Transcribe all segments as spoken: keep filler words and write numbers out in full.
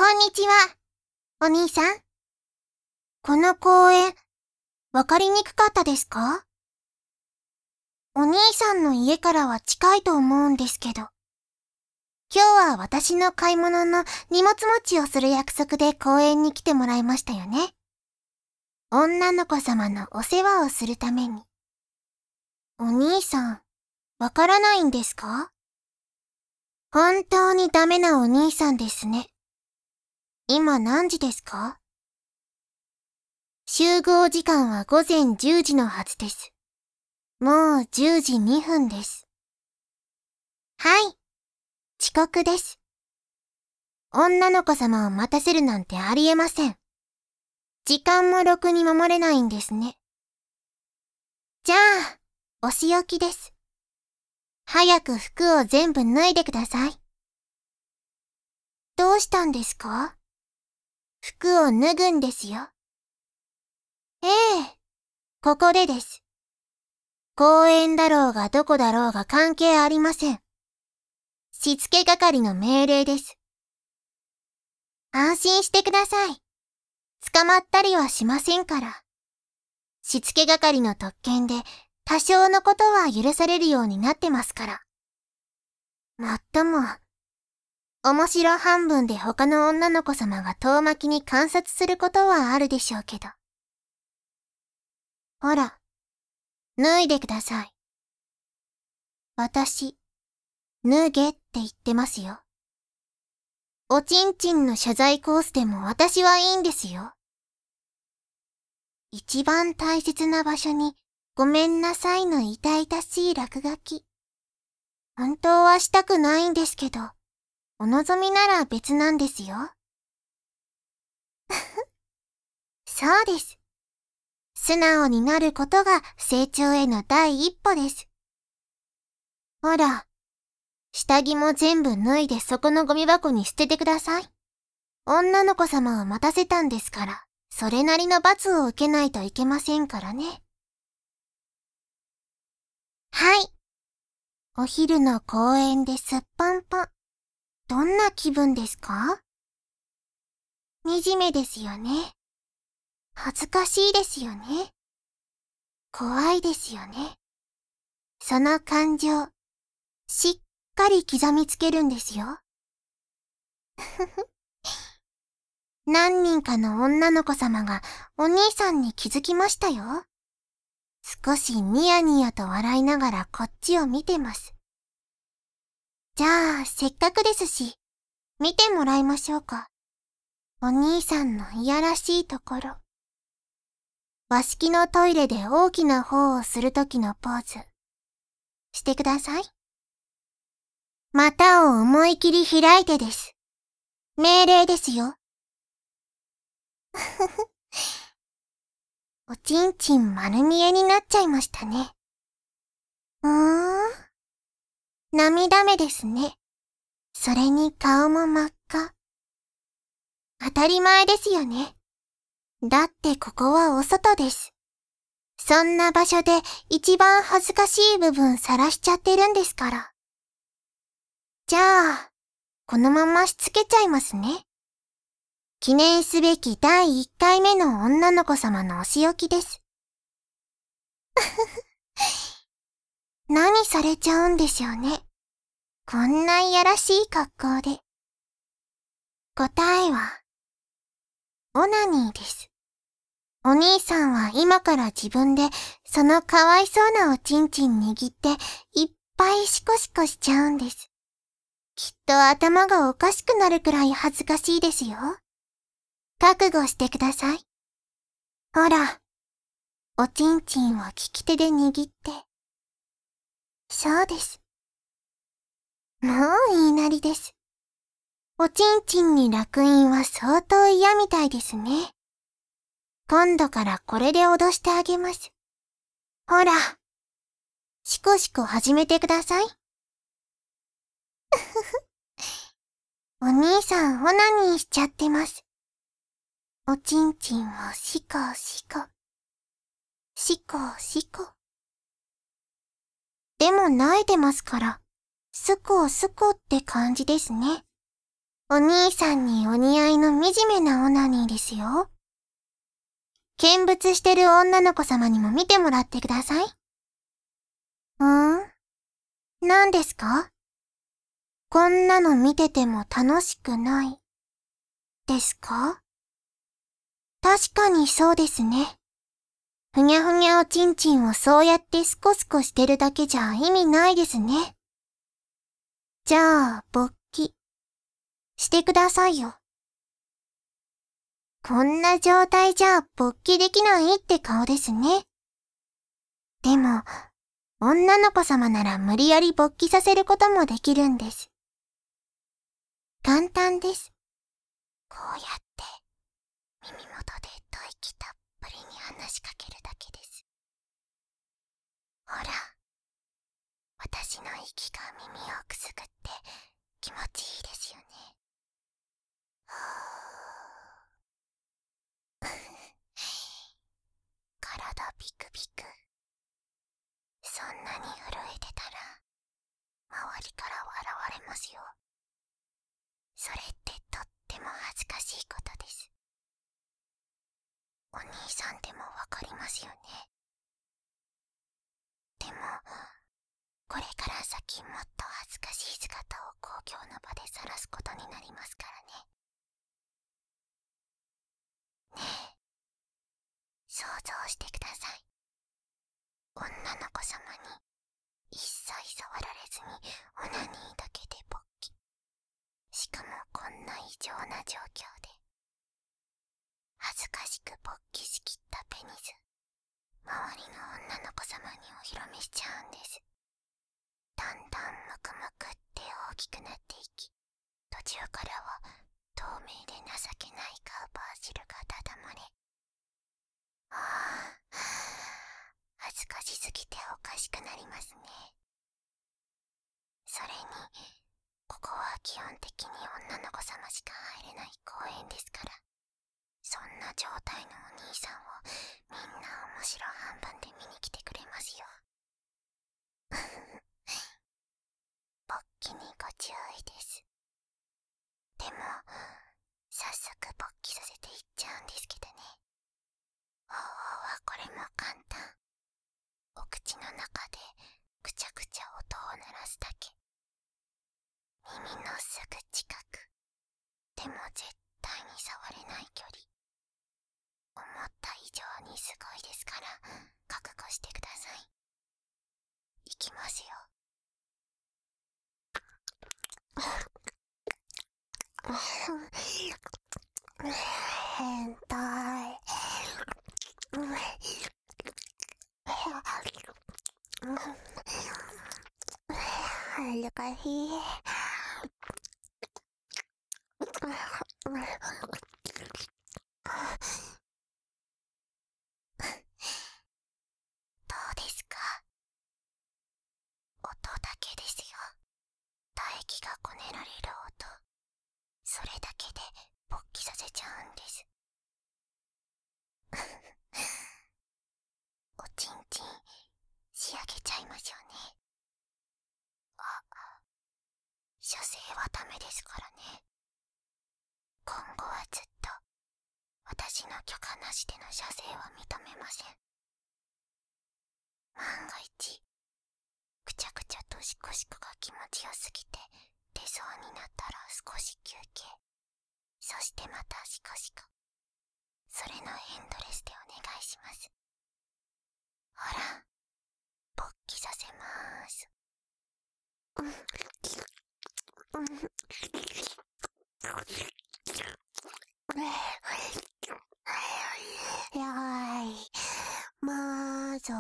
こんにちは、お兄さん。この公園、わかりにくかったですか？お兄さんの家からは近いと思うんですけど。今日は私の買い物の荷物持ちをする約束で公園に来てもらいましたよね。女の子様のお世話をするために。お兄さん、わからないんですか？本当にダメなお兄さんですね。今何時ですか？集合時間はごぜんじゅうじのはずです。もうじゅうじにふんです。はい。遅刻です。女の子様を待たせるなんてありえません。時間もろくに守れないんですね。じゃあ、お仕置きです。早く服を全部脱いでください。どうしたんですか？服を脱ぐんですよ。ええ、ここでです。公園だろうがどこだろうが関係ありません。しつけ係の命令です。安心してください。捕まったりはしませんから。しつけ係の特権で多少のことは許されるようになってますから。もっとも、面白半分で他の女の子様が遠巻きに観察することはあるでしょうけど。ほら、脱いでください。私、脱げって言ってますよ。おちんちんの謝罪コースでも私はいいんですよ。一番大切な場所にごめんなさいの痛々しい落書き。本当はしたくないんですけど、お望みなら別なんですよ。そうです。素直になることが成長への第一歩です。ほら、下着も全部脱いでそこのゴミ箱に捨ててください。女の子様を待たせたんですから、それなりの罰を受けないといけませんからね。はい。お昼の公園ですっぱんぱん。どんな気分ですか？惨めですよね。恥ずかしいですよね。怖いですよね。その感情、しっかり刻みつけるんですよ。ふふ。何人かの女の子様がお兄さんに気づきましたよ。少しニヤニヤと笑いながらこっちを見てます。じゃあ、せっかくですし、見てもらいましょうか。お兄さんのいやらしいところ。和式のトイレで大きな方をするときのポーズ。してください。股を思い切り開いてです。命令ですよ。ふふ。おちんちん丸見えになっちゃいましたね。うーん。涙目ですね。それに顔も真っ赤。当たり前ですよね。だってここはお外です。そんな場所で一番恥ずかしい部分晒しちゃってるんですから。じゃあ、このまましつけちゃいますね。記念すべきだいいっかいめの女の子様のお仕置きです。何されちゃうんでしょうね。こんないやらしい格好で。答えは、オナニーです。お兄さんは今から自分でそのかわいそうなおちんちん握っていっぱいシコシコしちゃうんです。きっと頭がおかしくなるくらい恥ずかしいですよ。覚悟してください。ほら、おちんちんを利き手で握って。そうです。もう言いなりです。おちんちんに烙印は相当嫌みたいですね。今度からこれで脅してあげます。ほら、シコシコ始めてください。お兄さんオナニーしちゃってます。おちんちんをシコシコ。シコシコ。でも慣れてますから、スコスコって感じですね。 お兄さんにお似合いの惨めなオナニーですよ。見物してる女の子様にも見てもらってください。ん？何ですか？こんなの見てても楽しくない。ですか？確かにそうですね。ふにゃふにゃおちんちんをそうやってスコスコしてるだけじゃ意味ないですね。じゃあ、勃起。してくださいよ。こんな状態じゃ勃起できないって顔ですね。でも、女の子様なら無理やり勃起させることもできるんです。簡単です。こうやって耳元で吐息たっぷりに話しかけるだけです。ほら、私の息が耳をくすぐって気持ちいいですよね。体ビクビク。そんなに震えてたら周りから笑われますよ。それってとっても恥ずかしいことです。お兄さんでもわかりますよね。でも、これから先もっと恥ずかしい姿を公共の場で晒すことになりますからね。ねえ、想像してください。女の子様に一切触られずにオナニーだけで勃起。しかもこんな異常な状況で。恥ずかしく勃起しきったペニス。周りの女の子様にお披露目しちゃうんです。だんだんムクムクって大きくなっていき、途中からは透明で情けないカウパー汁がただ漏れ。ああ、恥ずかしすぎておかしくなりますね。それに、ここは基本的に女の子様しか入れない公園ですから、そんな状態のお兄さんをみんな面白半分で見に来てくれますよ。勃起にご注意です。でも、早速勃起させていっちゃうんですけどね。方法はこれも簡単。お口の中でくちゃくちゃ音を鳴らすだけ。耳のすぐ近く。でも絶対に触れない距離。思った以上にすごいですから覚悟してください。いきますよ。変態。恥ずかしい。どうですか？音だけですよ。唾液がこねられる音。それだけで勃起させちゃうんです。おちんちん仕上げちゃいましょうね。あ、射精はダメですからね。今後はずっと私の許可なしでの射精は認めません。万が一くちゃくちゃとシコシコが気持ちよすぎて出そうになったら少し休憩、そしてまたシコシコ。それのエンドレスでお願いします。ほら、勃起させまーす。やーい、まーぞ。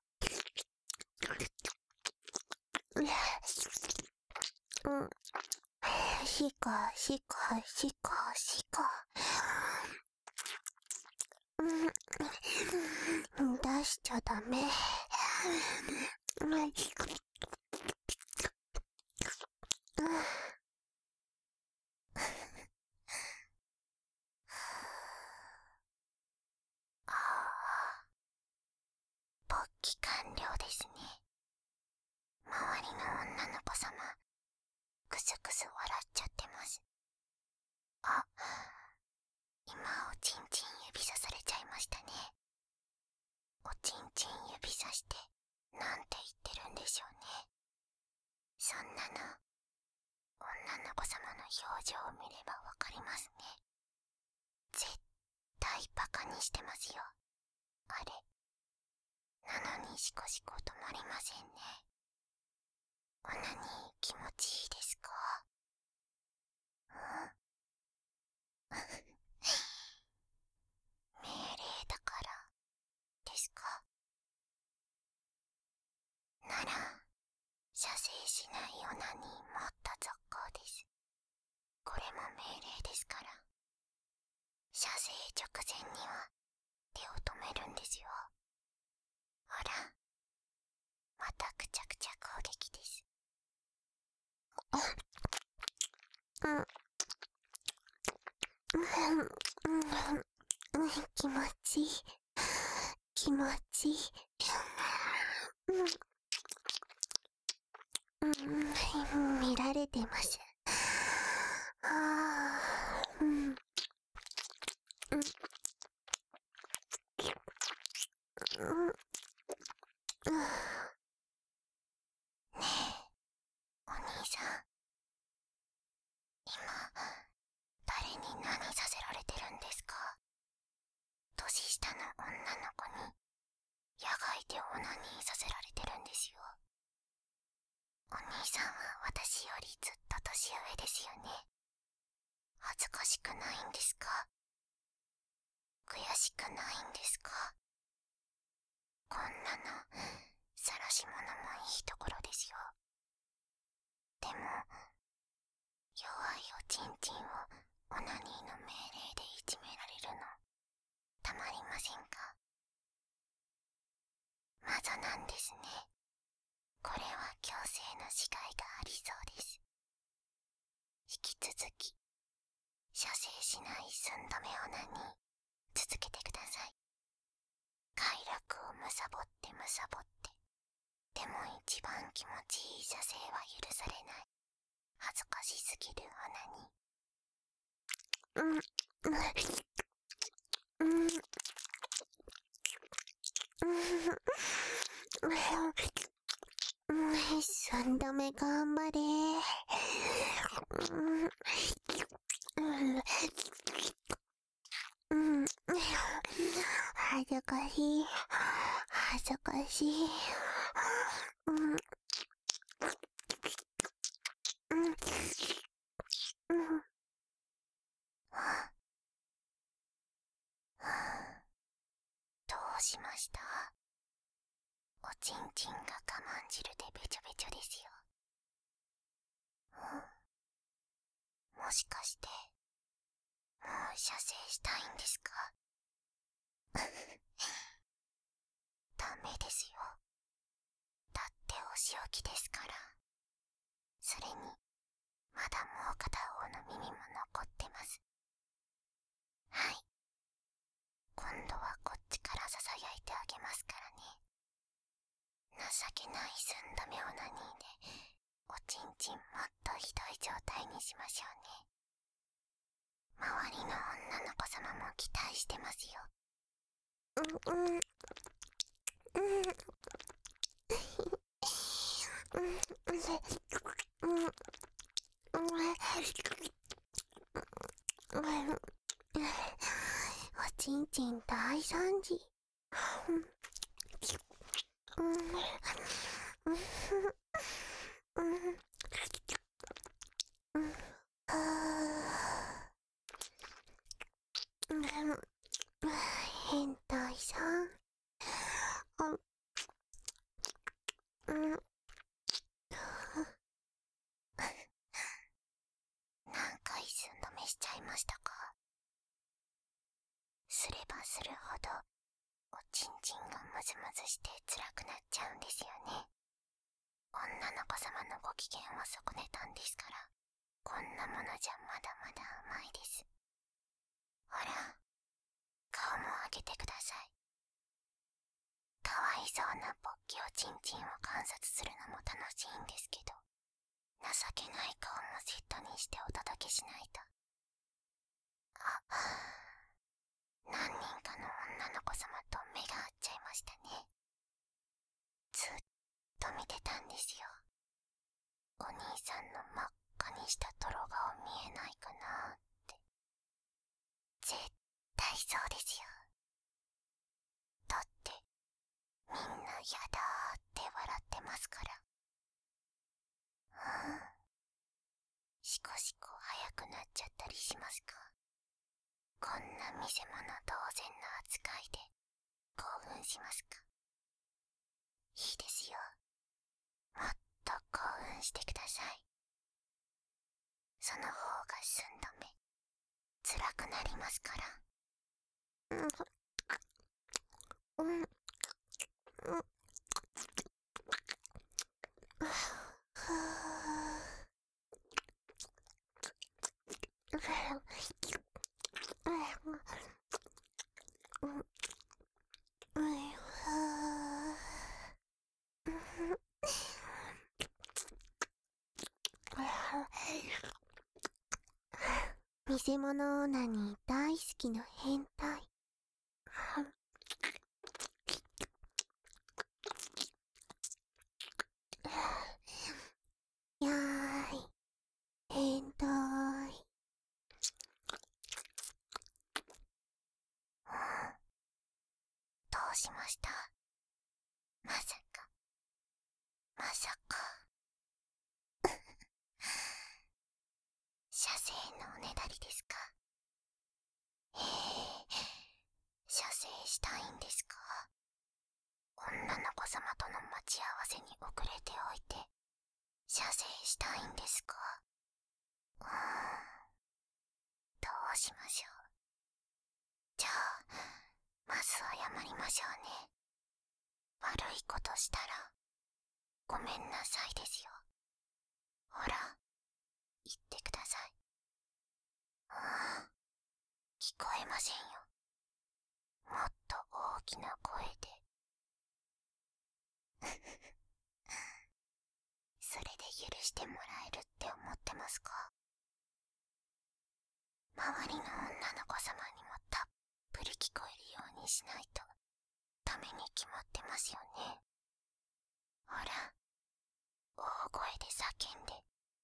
しかしかしかしか。出しちゃダメ。勃起完了ですね。周りの女の子様、クスクス笑っちゃってます。 あ、今おちんちん指さされちゃいましたね。おちんちん指さしてなんて言ってるんでしょうね。そんなの女の子様の表情を見ればわかりますね。絶対バカにしてますよ、あれ。なのにシコシコ止まりませんね。オナニー気持ちいいですか？ん命令だからですか？なら射精しないオナニーもっと続行です。これも命令ですから。射精直前には手を止めるんですよ。ほら、またくちゃくちゃ攻撃です。うん、うん、気持ちいい、気持ちいい。うん、見られてます。はぁ、うん、うん、うん、ねえ、お兄さん。今、誰に何させられてるんですか？年下の女の子に、野外でオナニーさせられてるんですよ。お兄さんは私よりずっと年上ですよね。恥ずかしくないんですか？悔しくないんですか？こんなの、晒し者もいいところですよ。でも、弱いおちんちんをオナニーの命令でいじめられるの、たまりませんか？まだなんですね。これは強制のしがいがありそうです。引き続き、射精しない寸止めオナニー、続けてください。快楽をむさぼってむさぼって、でも一番気持ちいい射精は許されない。恥ずかしすぎるオナニー。うん、うん、うん、うん、三度目頑張れ。うん、うん、うん、恥ずかしい、恥ずかしい。うん、うん、うん、どうしました？おちんちんが我慢汁でべちょべちょですよ。もしかして、もう射精したいんですか？ダメですよ。だってお仕置きですから。それに、まだもう片方の耳も残ってます。はい。今度はこっちから囁いてあげますからね。情けない寸止めオナニーで、おちんちんもっとひどい状態にしましょうね。周りの女の子様も期待してますよ。うん、うん、うん、うん、うん、おちんちん大惨事。うん、うん、うん、うん、うん、変態さん。うん、何回寸止めしちゃいましたか？すればするほど、おちんちんがムズムズして辛くなっちゃうんですよね。女の子様のご機嫌を損ねたんですから、こんなものじゃまだまだ甘いです。ほら、顔も上げてください。かわいそうなポッキおちんちんを観察するのも楽しいんですけど、情けない顔もセットにしてお届けしないと。 何人かの女の子様と目が合っちゃいましたね。ずっと見てたんですよ。お兄さんの真っ赤にした泥顔見えないかなって。絶対そうですよ。だってみんなやだーって笑ってますから。うん。しこしこ早くなっちゃったりしますか？こんな見せ物同然な扱いで興奮しますか？いいですよ。もっと興奮してください。その方が寸止め辛くなりますから。うん、うん、うん、見せ物オナニー大好きの変態。やーい、変態。どうしました？まさか、まさか。射精のおねだりですか？ええー、射精したいんですか？女の子様との待ち合わせに遅れておいて、射精したいんですか？うーん、どうしましょう。じゃあ、まず謝りましょうね。悪いことしたら、ごめんなさいですよ。ほら、言ってください。うーん、聞こえませんよ。もっと大きな声で。それで許してもらえるって思ってますか？周りの女の子様にもたっぷり聞こえるようにしないとダメに決まってますよね。ほら、大声で叫んで。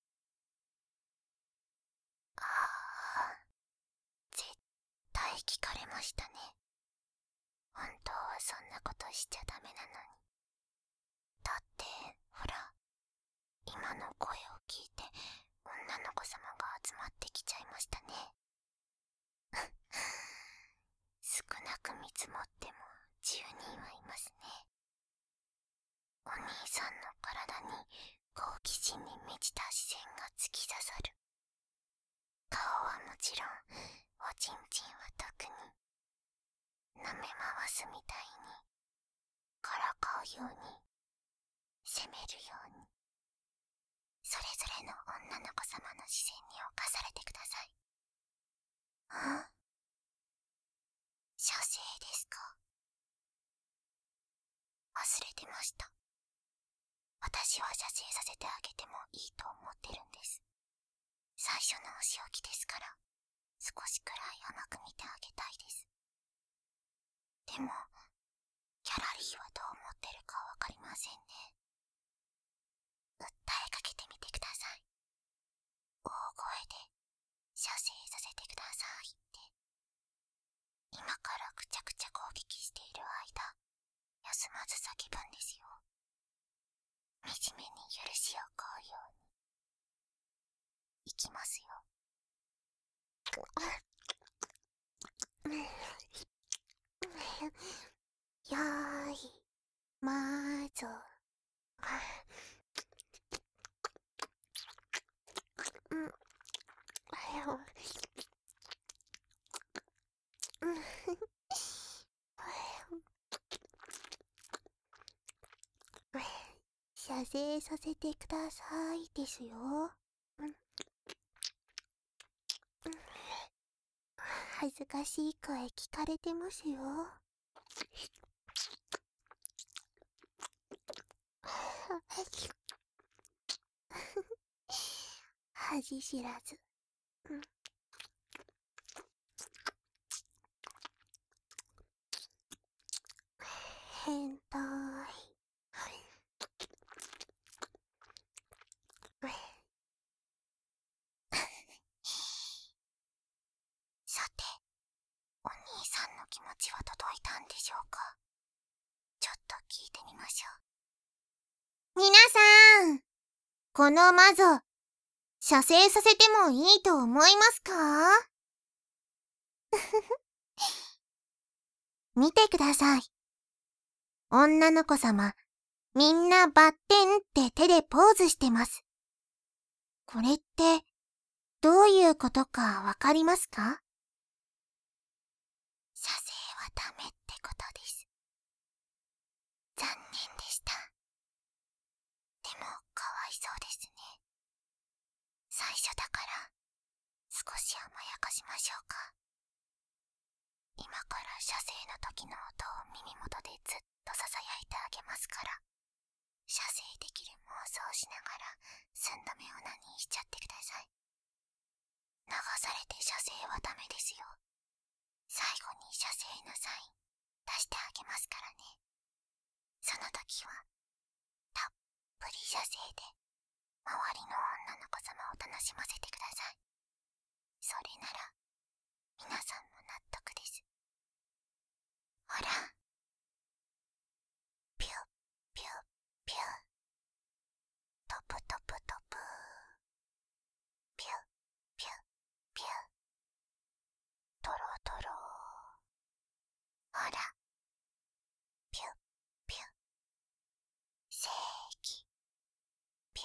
ああ、絶対聞かれましたね。本当はそんなことしちゃダメなのに。だって、ほら、今の声を聞いて女の子様が集まってきちゃいましたね。少なく見積もってもじゅうにんはいますね。お兄さんの体に好奇心に満ちた視線が突き刺さる。顔はもちろん、おちんちんは特に。舐め回すみたいに、からかうように、責めるように、それぞれの女の子様の視線に侵されてください。ん？射精ですか？忘れてました。私は射精させてあげてもいいと思ってるんです。最初のお仕置きですから、少しくらい甘く見てあげたいです。でも、ギャラリーはどう思ってるかわかりませんね。訴えかけてみてください。大声で、射精させてくださいって。今からくちゃくちゃ攻撃している間、休まず叫ぶんですよ。惨めに許しを請うように。いきますよ。よーい、まーぞ。射精させてくださいですよ。恥ずかしい声聞かれてますよ。恥知らず。 さて、お兄さんの気持ちは届いたんでしょうか。ちょっと聞いてみましょう。皆さん、この魔女、射精させてもいいと思いますか？見てください。女の子様、みんなバッテンって手でポーズしてます。これって、どういうことかわかりますか？射精はダメってことです。残念でした。でも、かわいそうですね。最初だから、少し甘やかしましょうか。今から射精の時の音を耳元でずっと囁いてあげますから、射精できる妄想しながら寸止めオナニーしちゃってください。流されて射精はダメですよ。最後に射精のサイン出してあげますからね。その時はたっぷり射精で周りの女の子様を楽しませてください。それなら皆さんも納得です。ほら、ピュッピュッピュッ、トプトプトプ、ピュッピュッピュッ、トロトロ、ほら、ピュッピュッ、正義、ピュー。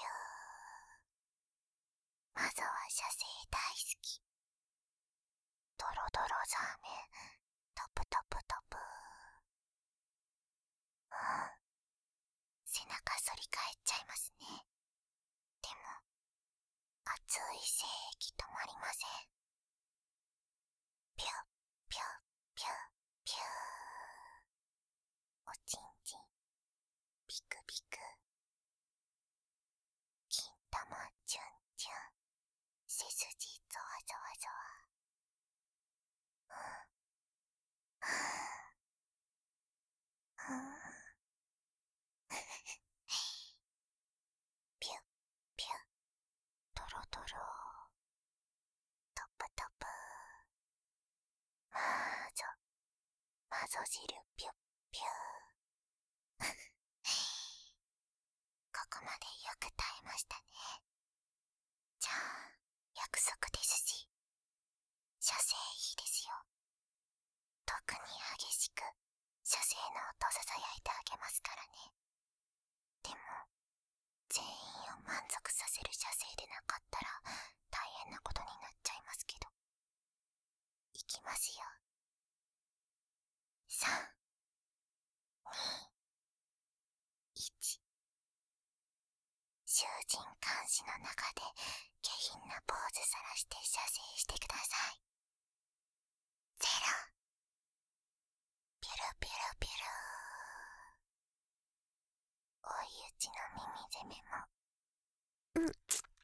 魔女は射精大好き。ドロドロザーメン、トプトプトプ。うん、背中反り返っちゃいますね。でも、熱い精液止まりません。ピュッピュッピュッピュー。おちんちん、ピクピク。金玉チュンチュン、背筋ゾワゾワゾワ。ピュッピュッ、トロトロ、トプトプ。魔女、魔女汁ピュッピュー。ここまでよく耐えましたね。じゃあ、約束ですし、射精いいですよ。特に激しく射精の音ささやいてあげますからね。でも、全員を満足させる射精でなかったら大変なことになっちゃいますけど。いきますよ。さん、に、いち。囚人監視の中で下品なポーズさらして射精してください。ゼロ。ピュルピュルピュル。追い打ちの耳攻めも。うん。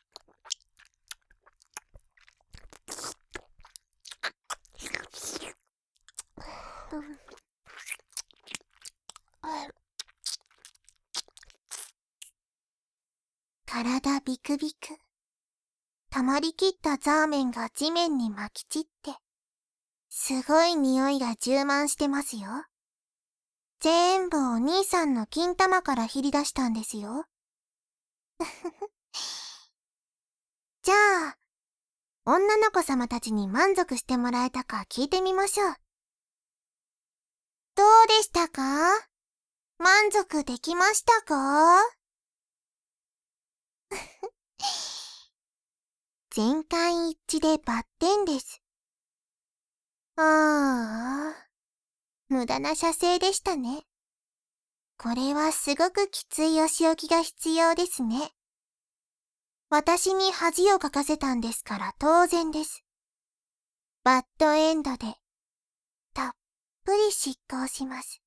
うん。体ビクビク。溜まりきったザーメンが地面に巻き散って、すごい匂いが充満してますよ。全部お兄さんの金玉からひり出したんですよ。じゃあ、女の子様たちに満足してもらえたか聞いてみましょう。どうでしたか？満足できましたか？全会一致でバッテンです。ああ、無駄な射精でしたね。これはすごくきついお仕置きが必要ですね。私に恥をかかせたんですから当然です。バッドエンドで、たっぷり執行します。